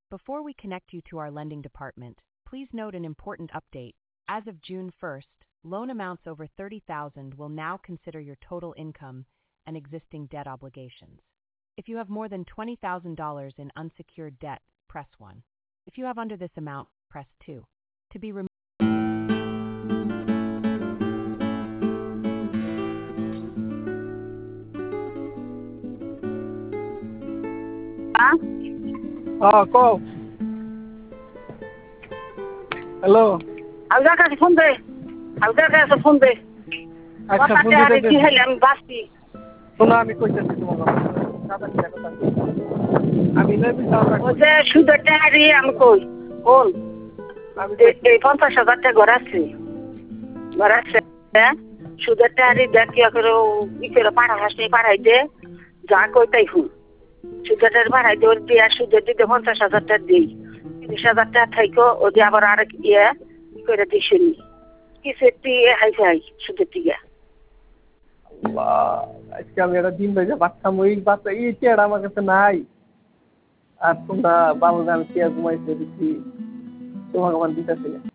Before we connect you to our lending department, please note an important update. As of June 1st, loan amounts over $30,000 will now consider your total income and existing debt obligations. If you have more than $20,000 in unsecured debt, press 1. If you have under this amount, press 2. To be removed. Call. Hello. How's that phone day? How's that phone day? আচ্ছা phone দিতে কি হইলে আমি বাঁচি শোনো আমি কইতেছি তোমাকে আমি নেবি ওই যে সুদের টাকারি আমি কই কোন এই 50,000 টাকা ঘর আছে সুদের টাকারি দেখি করে ই করে পাঠাই দে যা কই তাই হুন সুদের টাকা পাঠাই দে ওর দিয়ে সুদের দিতে 50,000 টাকা দিই 30,000 টাকা থাইকো ও দিয়ে আবার আর ইয়ে করে দিছিনি কিছু একটি হাই সুদের দিকে আজকে আমি একটা দিন ভেজে বাচ্চা ওই বাচ্চা এই চেয়ার আমার কাছে নাই আর তোমরা বাবু আমি চেয়ার ঘুমাইতে দিচ্ছি তোমাকে আমার দিতেছি